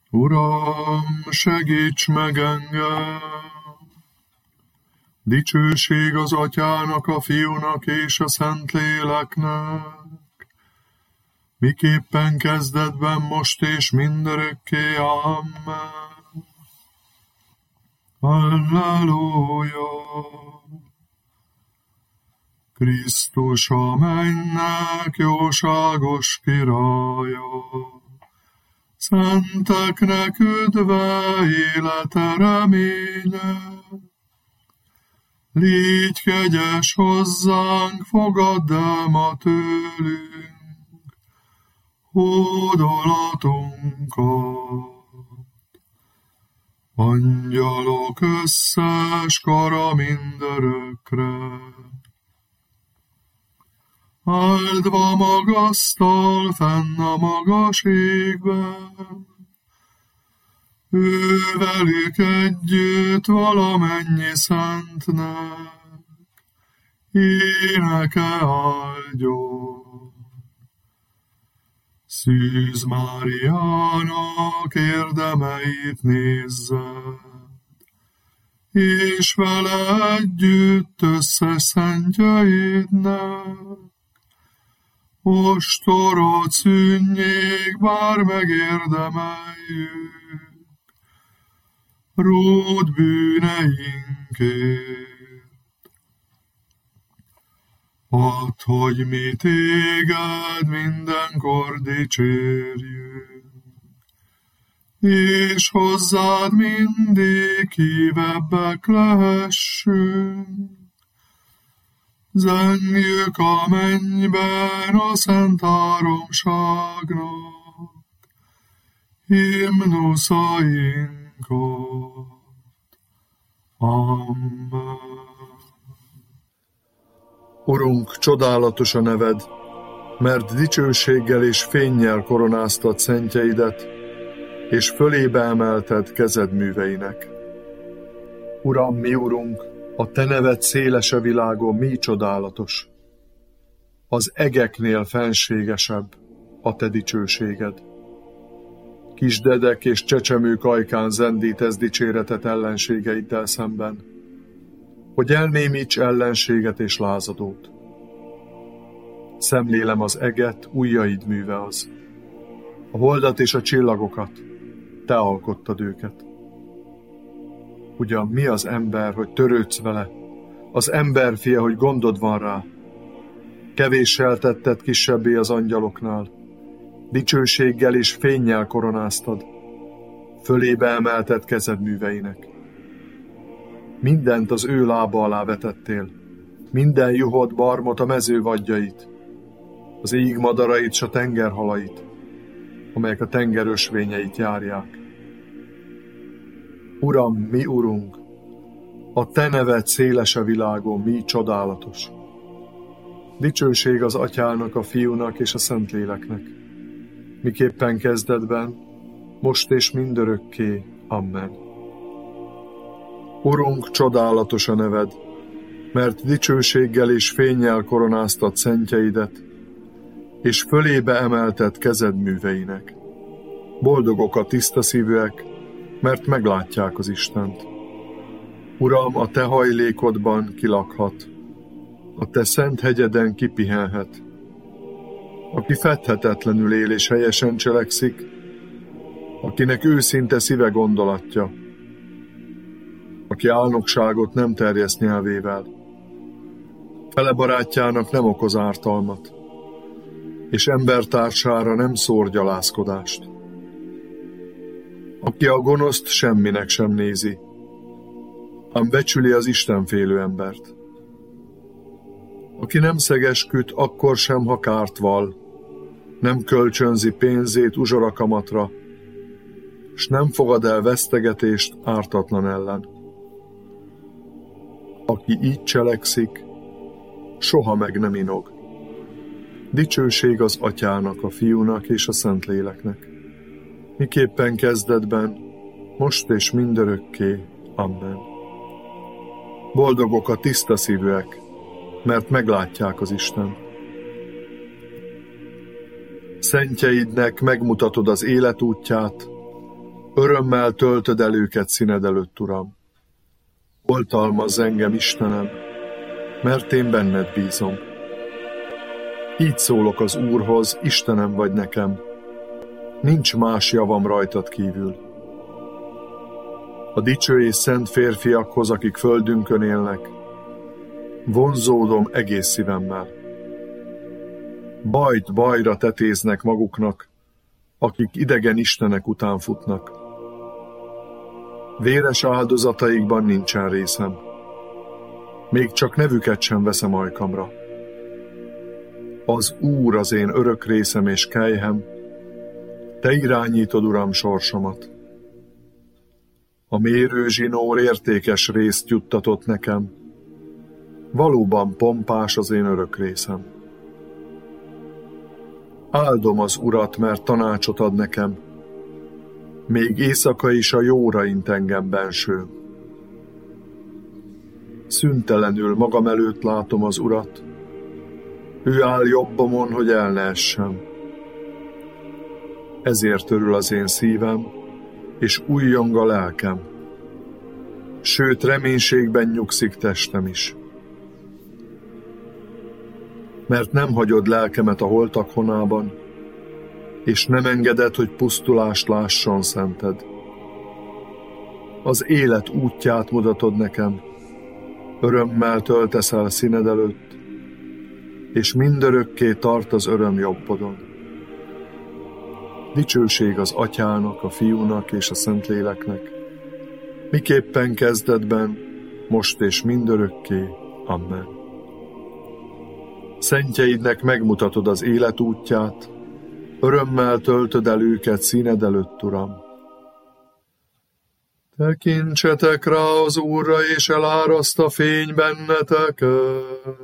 Uram, segíts meg engem! Dicsőség az Atyának, a Fiúnak és a Szentléleknek, miképpen kezdetben, most és mindörökké. Amen. Halleluja! Krisztus a mennyek jóságos királya, szenteknek üdve, élete reménye. Légy kegyes hozzánk, fogadd el ma tőlünk hódolatunkat. Angyalok összes kara mindörökre, áldva magasztal fenn a magas égben, ővelük együtt valamennyi szentnek, éneke áldjon. Szűz Máriának érdemeit nézzed, és vele együtt összes szentjeidnek, ostorod szűnjék, bár megérdemeljük, ród bűneinkért. Add, hogy mi téged mindenkor dicsérjünk, és hozzád mindig hívebbek lehessünk. Zengjük a mennyben a szent háromságnak himnuszainkat. Amen. Urunk, csodálatos a neved, mert dicsőséggel és fénnyel koronáztad szentjeidet, és fölébe emelted kezed műveinek. Uram, mi Urunk, a te neved széles a világon, mi csodálatos. Az egeknél fenségesebb a te dicsőséged. Kisdedek és csecsemők ajkán zendítesz dicséretet ellenségeiddel szemben, hogy elnémíts ellenséget és lázadót. Szemlélem az eget, ujjaid műve az. A holdat és a csillagokat, te alkottad őket. Ugyan mi az ember, hogy törődsz vele, az emberfia, hogy gondod van rá. Kevéssel tetted kisebbé az angyaloknál, dicsőséggel és fénnyel koronáztad, fölébe emelted kezed műveinek. Mindent az ő lába alá vetettél, minden juhot, barmot, a mező vadjait, az ég madarait s a tengerhalait, amelyek a tenger ösvényeit járják. Uram, mi Urunk, a te neved széles a világon, mi csodálatos. Dicsőség az Atyának, a Fiúnak és a Szentléleknek, miképpen kezdetben, most és mindörökké. Amen. Urunk, csodálatos a neved, mert dicsőséggel és fénnyel koronáztad szentjeidet, és fölébe emelted kezed műveinek. Boldogok a tiszta szívűek, mert meglátják az Istent. Uram, a te hajlékodban kilakhat, a te szent hegyeden kipihenhet. Aki fedhetetlenül él és helyesen cselekszik, akinek őszinte szíve gondolatja, aki álnokságot nem terjeszt nyelvével, fele barátjának nem okoz ártalmat, és embertársára nem szór gyalázkodást. Aki a gonoszt semminek sem nézi, ám becsüli az istenfélő embert. Aki nem szegesküdt, akkor sem, ha kárt val, nem kölcsönzi pénzét uzsorakamatra, s nem fogad el vesztegetést ártatlan ellen. Aki így cselekszik, soha meg nem inog. Dicsőség az Atyának, a Fiúnak és a Szentléleknek, miképpen kezdetben, most és mindörökké. Amen. Boldogok a tiszta szívűek, mert meglátják az Istent. Szentjeidnek megmutatod az életútját, Örömmel töltöd el őket színed előtt, Uram. Oltalmazz engem, Istenem, mert én benned bízom. Így szólok az Úrhoz, Istenem vagy nekem. Nincs más javam rajtad kívül. A dicső és szent férfiakhoz, akik földünkön élnek, vonzódom egész szívemmel. Bajt bajra tetéznek maguknak, akik idegen istenek után futnak. Véres áldozataikban nincsen részem. Még csak nevüket sem veszem ajkamra. Az Úr az én örök részem és kelyhem, te irányítod, Uram, sorsomat. A mérőzsinór értékes részt juttatott nekem, valóban pompás az én örök részem. Áldom az Urat, mert tanácsot ad nekem, még éjszaka is a jóra int engem benső. Szüntelenül magam előtt látom az Urat, ő áll jobbomon, hogy el ne essem. Ezért örül az én szívem, és újjong a lelkem. Sőt, reménységben nyugszik testem is. Mert nem hagyod lelkemet a holtak honában, és nem engeded, hogy pusztulást lásson szented. Az élet útját mutatod nekem, örömmel töltesz el színed előtt, és mindörökké tart az öröm jobbodon. Dicsőség az Atyának, a Fiúnak és a Szentléleknek, miképpen kezdetben, most és mindörökké. Amen. Szentjeidnek megmutatod az élet útját, örömmel töltöd el őket színed előtt, Uram. Tekintsetek rá az Úrra, és eláraszt a fény benneteket,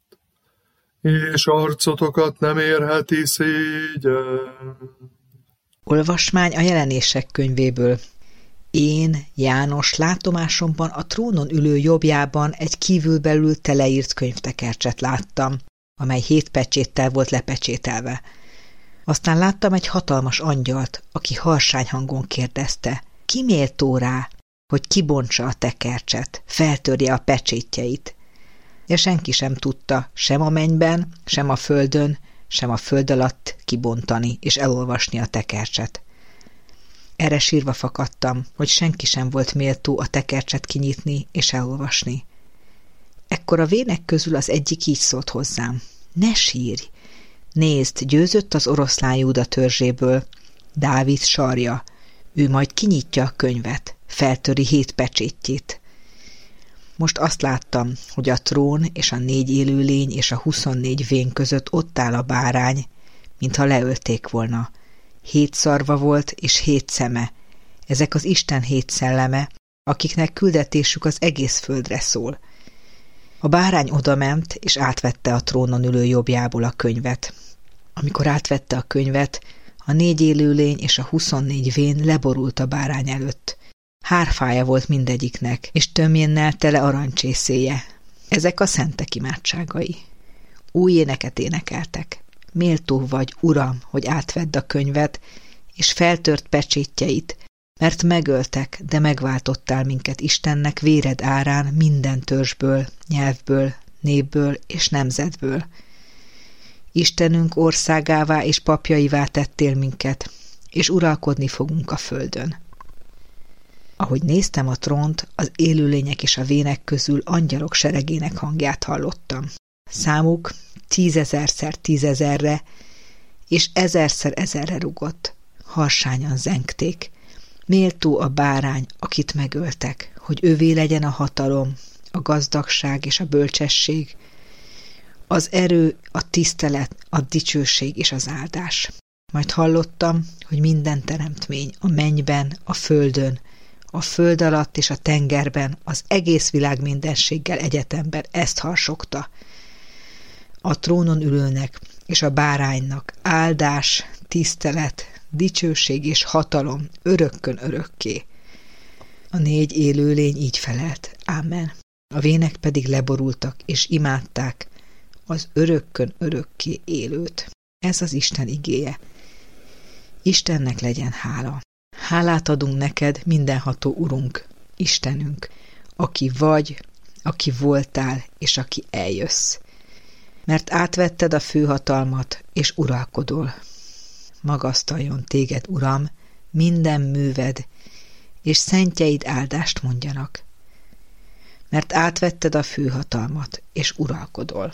és arcotokat nem érheti szégyen. Olvasmány a Jelenések könyvéből. Én, János, látomásomban a trónon ülő jobbjában egy kívülbelül teleírt könyvtekercset láttam, amely 7 pecséttel volt lepecsételve. Aztán láttam egy hatalmas angyalt, aki harsány hangon kérdezte, ki méltó rá, hogy kibontsa a tekercset, feltörje a pecsétjeit. De senki sem tudta, sem a mennyben, sem a földön, sem a föld alatt kibontani és elolvasni a tekercset. Erre sírva fakadtam, hogy senki sem volt méltó a tekercset kinyitni és elolvasni. Ekkor a vének közül az egyik így szólt hozzám: ne sírj! Nézd, győzött az oroszlán Júda törzséből, Dávid sarja, ő majd kinyitja a könyvet, feltöri 7 pecsétjét. Most azt láttam, hogy a trón és a 4 élőlény és a 24 vén között ott áll a bárány, mintha leölték volna. 7 szarva volt és 7 szeme. Ezek az Isten 7 szelleme, akiknek küldetésük az egész földre szól. A bárány odament, és átvette a trónon ülő jobbjából a könyvet. Amikor átvette a könyvet, a 4 élőlény és a 24 vén leborult a bárány előtt. Hárfája volt mindegyiknek, és tömjénnel tele arancsészéje. Ezek a szentek imádságai. Új éneket énekeltek. Méltó vagy, Uram, hogy átvedd a könyvet, és feltört pecsétjeit, mert megöltek, de megváltottál minket Istennek véred árán minden törzsből, nyelvből, népből és nemzetből. Istenünk országává és papjaivá tettél minket, és uralkodni fogunk a földön. Ahogy néztem a trónt, az élőlények és a vének közül angyalok seregének hangját hallottam. Számuk 10 000-szer 10 000-re, és 1000-szer 1000-re rugott. Harsányan zengték. Méltó a bárány, akit megöltek, hogy övé legyen a hatalom, a gazdagság és a bölcsesség, az erő, a tisztelet, a dicsőség és az áldás. Majd hallottam, hogy minden teremtmény a mennyben, a földön, a föld alatt és a tengerben, az egész világ mindenséggel egyetemben ezt harsogta. A trónon ülőnek és a báránynak áldás, tisztelet, dicsőség és hatalom örökkön örökké. A 4 élőlény így felelt, ámen. A vének pedig leborultak és imádták az örökkön örökké élőt. Ez az Isten igéje. Istennek legyen hála. Hálát adunk neked, mindenható Urunk, Istenünk, aki vagy, aki voltál, és aki eljössz. Mert átvetted a főhatalmat, és uralkodol. Magasztaljon téged, Uram, minden műved, és szentjeid áldást mondjanak. Mert átvetted a főhatalmat, és uralkodol.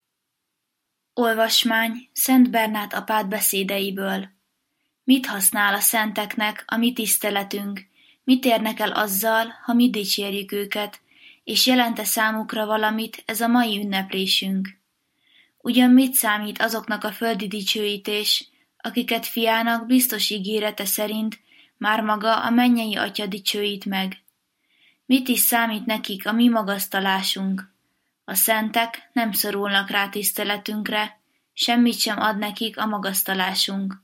Olvasmány Szent Bernát apát beszédeiből. Mit használ a szenteknek a mi tiszteletünk, mit érnek el azzal, ha mi dicsérjük őket, és jelent-e számukra valamit ez a mai ünneplésünk? Ugyan mit számít azoknak a földi dicsőítés, akiket fiának biztos ígérete szerint már maga a mennyei Atya dicsőít meg? Mit is számít nekik a mi magasztalásunk? A szentek nem szorulnak rá tiszteletünkre, semmit sem ad nekik a magasztalásunk.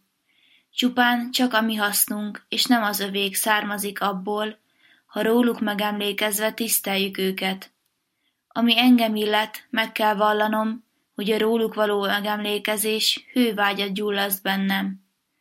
Csupán csak a mi hasznunk, és nem az övék származik abból, ha róluk megemlékezve tiszteljük őket. Ami engem illet, meg kell vallanom, hogy a róluk való megemlékezés hővágyat gyullaszt bennem.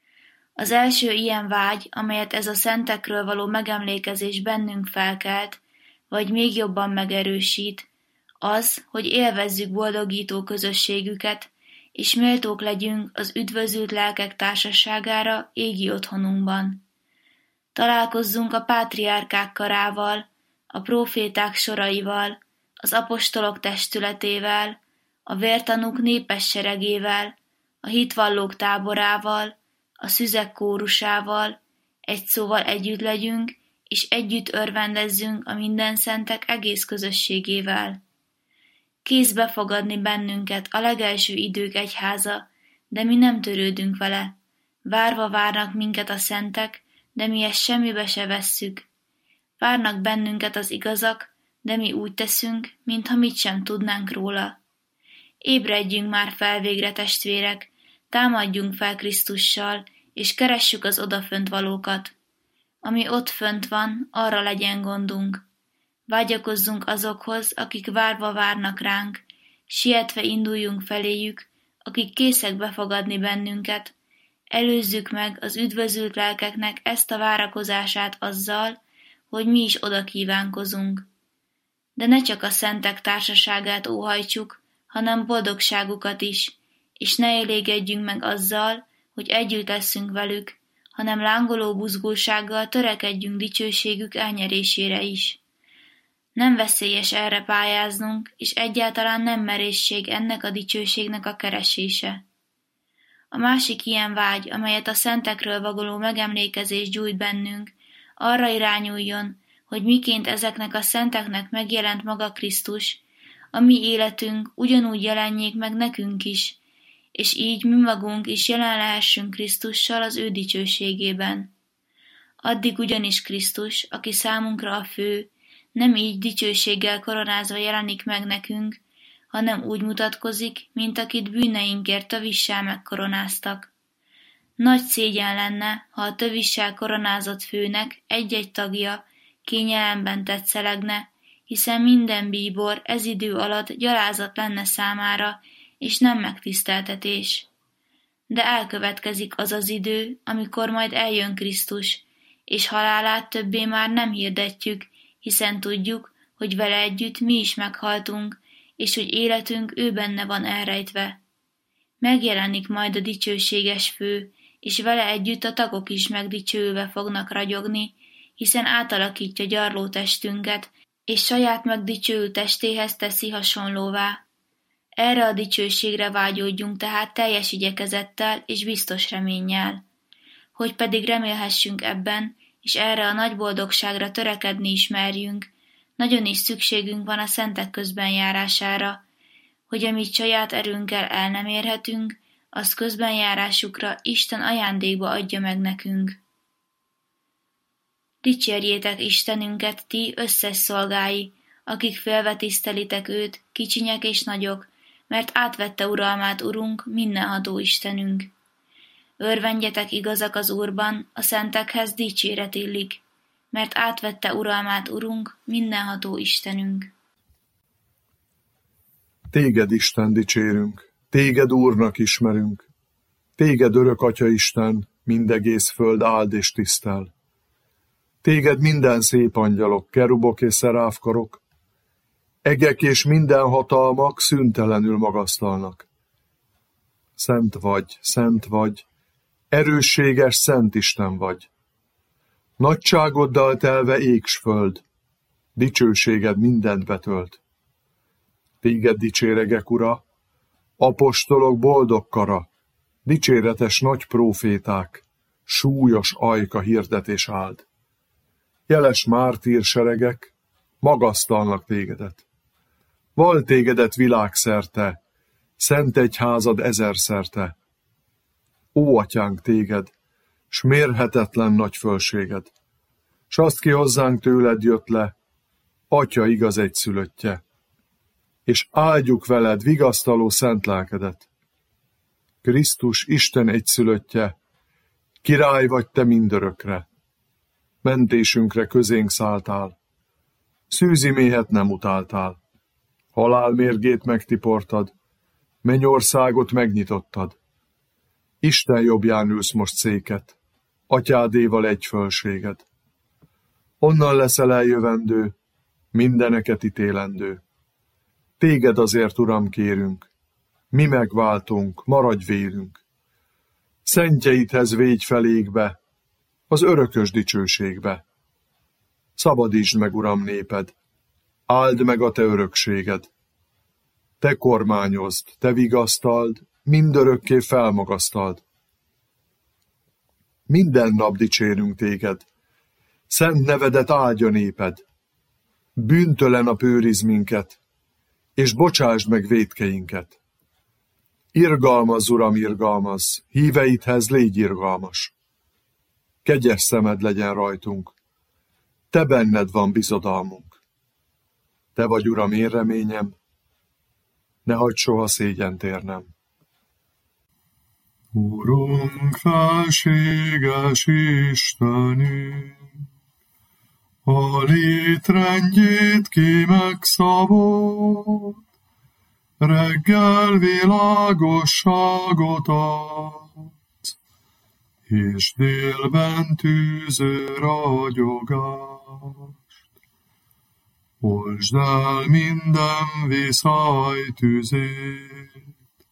Az első ilyen vágy, amelyet ez a szentekről való megemlékezés bennünk felkelt, vagy még jobban megerősít, az, hogy élvezzük boldogító közösségüket, és méltók legyünk az üdvözült lelkek társaságára égi otthonunkban. Találkozzunk a pátriárkák karával, a próféták soraival, az apostolok testületével, a vértanúk népes seregével, a hitvallók táborával, a szüzek kórusával, egy szóval együtt legyünk, és együtt örvendezzünk a mindenszentek egész közösségével. Kész befogadni bennünket a legelső idők egyháza, de mi nem törődünk vele. Várva várnak minket a szentek, de mi ezt semmibe se vesszük. Várnak bennünket az igazak, de mi úgy teszünk, mintha mit sem tudnánk róla. Ébredjünk már fel végre, testvérek, támadjunk fel Krisztussal, és keressük az odafönt valókat. Ami ott fönt van, arra legyen gondunk. Vágyakozzunk azokhoz, akik várva várnak ránk, sietve induljunk feléjük, akik készek befogadni bennünket. Előzzük meg az üdvözült lelkeknek ezt a várakozását azzal, hogy mi is oda kívánkozunk. De ne csak a szentek társaságát óhajtsuk, hanem boldogságukat is, és ne elégedjünk meg azzal, hogy együtt leszünk velük, hanem lángoló buzgósággal törekedjünk dicsőségük elnyerésére is. Nem veszélyes erre pályáznunk, és egyáltalán nem merészség ennek a dicsőségnek a keresése. A másik ilyen vágy, amelyet a szentekről való megemlékezés gyújt bennünk, arra irányuljon, hogy miként ezeknek a szenteknek megjelent maga Krisztus, a mi életünk ugyanúgy jelenjék meg nekünk is, és így mi magunk is jelen lehessünk Krisztussal az ő dicsőségében. Addig ugyanis Krisztus, aki számunkra a fő, nem így dicsőséggel koronázva jelenik meg nekünk, hanem úgy mutatkozik, mint akit bűneinkért tövissel megkoronáztak. Nagy szégyen lenne, ha a tövissel koronázott főnek egy-egy tagja kényelemben tetszelegne, hiszen minden bíbor ez idő alatt gyalázat lenne számára, és nem megtiszteltetés. De elkövetkezik az az idő, amikor majd eljön Krisztus, és halálát többé már nem hirdetjük, hiszen tudjuk, hogy vele együtt mi is meghaltunk, és hogy életünk ő benne van elrejtve. Megjelenik majd a dicsőséges fő, és vele együtt a tagok is megdicsőülve fognak ragyogni, hiszen átalakítja gyarló testünket, és saját megdicsőült testéhez teszi hasonlóvá. Erre a dicsőségre vágyódjunk tehát teljes igyekezettel és biztos reménnyel. Hogy pedig remélhessünk ebben, és erre a nagy boldogságra törekedni is merjünk, nagyon is szükségünk van a szentek közbenjárására, hogy amit saját erőnkkel el nem érhetünk, az közbenjárásukra Isten ajándékba adja meg nekünk. Dicsérjétek Istenünket, ti összes szolgái, akik félve tisztelitek őt, kicsinyek és nagyok, mert átvette uralmát Urunk, mindenható Istenünk. Örvendjetek igazak az Úrban, a szentekhez dicséret illik, mert átvette uralmát Urunk, mindenható Istenünk. Téged, Isten, dicsérünk, téged Úrnak ismerünk. Téged, örök Atya Isten, mindegész föld áld és tisztel. Téged minden szép angyalok, kerubok és szeráfkarok, egek és minden hatalmak szüntelenül magasztalnak. Szent vagy, erősséges Szent Isten vagy. Nagyságoddal telve ég s föld, dicsőséged mindent betölt. Téged dicséregek, Ura, apostolok boldog kara, dicséretes nagy próféták, súlyos ajka hirdetés áld. Jeles mártír seregek magasztalnak tégedet. Val tégedet világszerte, szent egyházad ezerszerte. Ó, atyánk, téged, s mérhetetlen nagy fölséged, s azt ki hozzánk tőled jött le, Atya igaz egyszülöttje, és áldjuk veled vigasztaló szent lelkedet. Krisztus Isten egyszülöttje, király vagy te mindörökre, mentésünkre közénk szálltál, szűzi méhet nem utáltál, halál mérgét megtiportad, mennyországot megnyitottad. Isten jobbján ülsz most széket, atyádéval egy fölséged. Onnan leszel eljövendő, mindeneket ítélendő. Téged azért, Uram, kérünk, mi megváltunk, maradj vélünk. Szentjeidhez végy felégbe, az örökös dicsőségbe. Szabadítsd meg, Uram, néped, áld meg a te örökséged. Te kormányozd, te vigasztald, mindörökké felmagasztald. Minden nap dicsérünk téged, szent nevedet áldja néped. Bűntelen nap őriz minket, és bocsásd meg vétkeinket. Irgalmazz, Uram, irgalmazz, híveidhez légy irgalmas. Kegyes szemed legyen rajtunk, te benned van bizodalmunk. Te vagy, Uram, én reményem, ne hagyd soha szégyent érnem. Urunk, felséges Istenünk, a létrendjét ki megszabott, reggel világosságot adsz, és délben tűző ragyogást. Oltsd el minden viszály tüzét,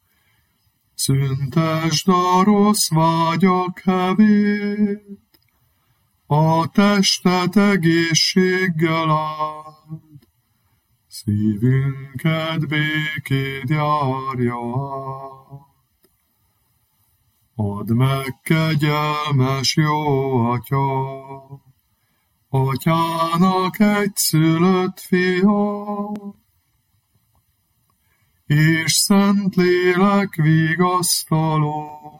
szüntesd a rossz vágyak hevét, a testet egészséggel áld, szívünket békét járja át. Add meg, kegyelmes jó Atya, Atyának egyszülött fia, és Szentlélek vigasztalónk,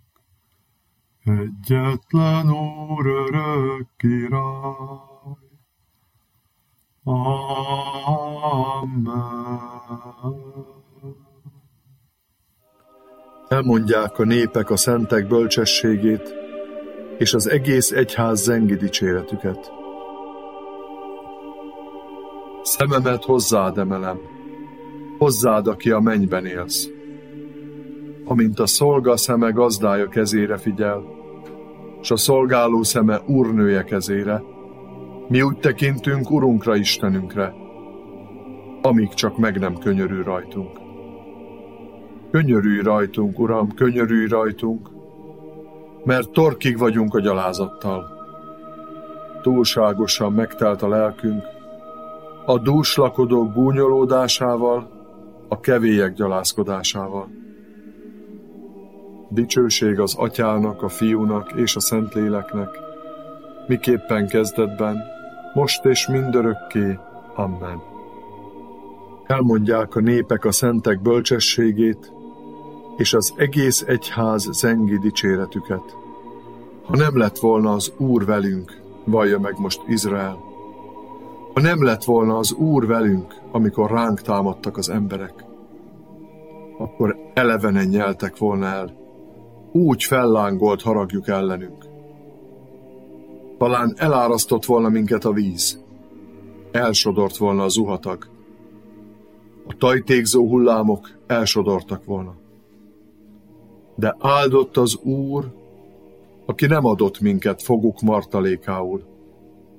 egyetlen Úr, örök király. Amen. Elmondják a népek a szentek bölcsességét, és az egész egyház zengi dicséretüket. Szememet hozzád emelem, hozzád, aki a mennyben élsz. Amint a szolga szeme gazdája kezére figyel, s a szolgáló szeme úrnője kezére, mi úgy tekintünk Urunkra, Istenünkre, amíg csak meg nem könyörül rajtunk. Könyörülj rajtunk, Uram, könyörülj rajtunk, mert torkig vagyunk a gyalázattal. Túlságosan megtelt a lelkünk, a dúslakodók gúnyolódásával, a kevélyek gyalázkodásával. Dicsőség az Atyának, a Fiúnak és a Szentléleknek, miképpen kezdetben, most és mindörökké. Amen. Elmondják a népek a szentek bölcsességét, és az egész egyház zengi dicséretüket. Ha nem lett volna az Úr velünk, vallja meg most Izrael. Ha nem lett volna az Úr velünk, amikor ránk támadtak az emberek, akkor elevenen nyeltek volna el. Úgy fellángolt haragjuk ellenünk. Talán elárasztott volna minket a víz, elsodort volna a zuhatag, a tajtékzó hullámok elsodortak volna. De áldott az Úr, aki nem adott minket foguk martalékául,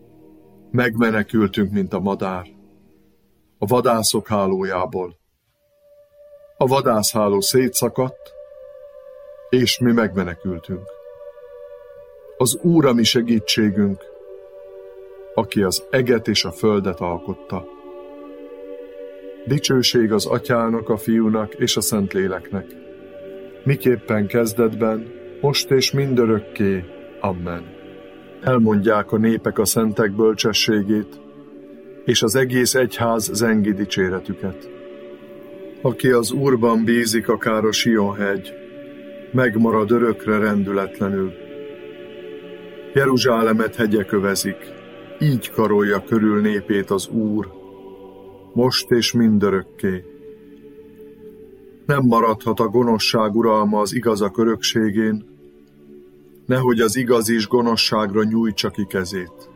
Megmenekültünk, mint a madár, a vadászok hálójából. A vadászháló szétszakadt, és mi megmenekültünk. Az Úr a mi segítségünk, aki az eget és a földet alkotta. Dicsőség az Atyának, a Fiúnak és a Szentléleknek, miképpen kezdetben, most és mindörökké. Amen. Elmondják a népek a szentek bölcsességét, és az egész egyház zengi dicséretüket. Aki az Úrban bízik, akár a Sion-hegy, megmarad örökre rendületlenül. Jeruzsálemet hegyek övezik, így karolja körül népét az Úr, most és mindörökké. Nem maradhat a gonoszság uralma az igazak örökségén, nehogy az igaz is gonoszságra nyújtsa ki kezét.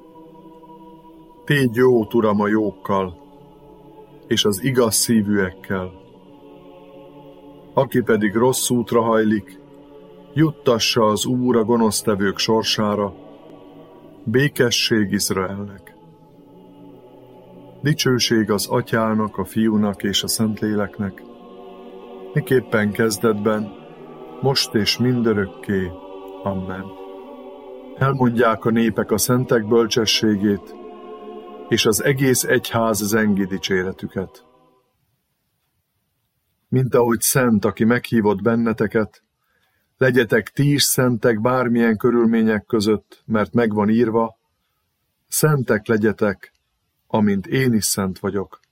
Tégy jót, Uram, a jókkal, és az igaz szívűekkel. Aki pedig rossz útra hajlik, juttassa az Úr a gonosztevők sorsára, békesség Izraelnek. Dicsőség az Atyának, a Fiúnak és a Szentléleknek, miképpen kezdetben, most és mindörökké. Amen. Elmondják a népek a szentek bölcsességét, és az egész egyház zengi dicséretüket. Mint ahogy szent, aki meghívott benneteket, legyetek ti is szentek bármilyen körülmények között, mert megvan írva, szentek legyetek, amint én is szent vagyok.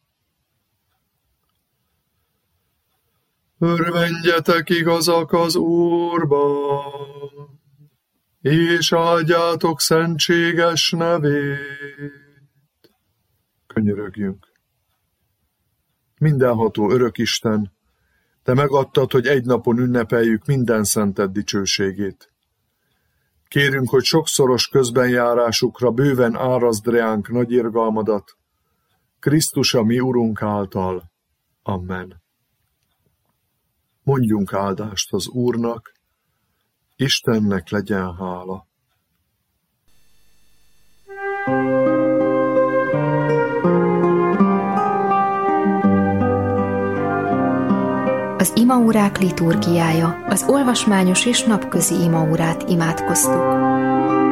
Örvendjetek igazak az Úrban, és áldjátok szentséges nevét. Könyörögjünk. Mindenható Örökisten, te megadtad, hogy egy napon ünnepeljük minden szented dicsőségét. Kérünk, hogy sokszoros közbenjárásukra bőven árazd reánk nagy irgalmadat, Krisztus a mi Urunk által. Amen. Mondjunk áldást az Úrnak, Istennek legyen hála. Az imaórák liturgiája, az olvasmányos és napközi imaórát imádkoztuk.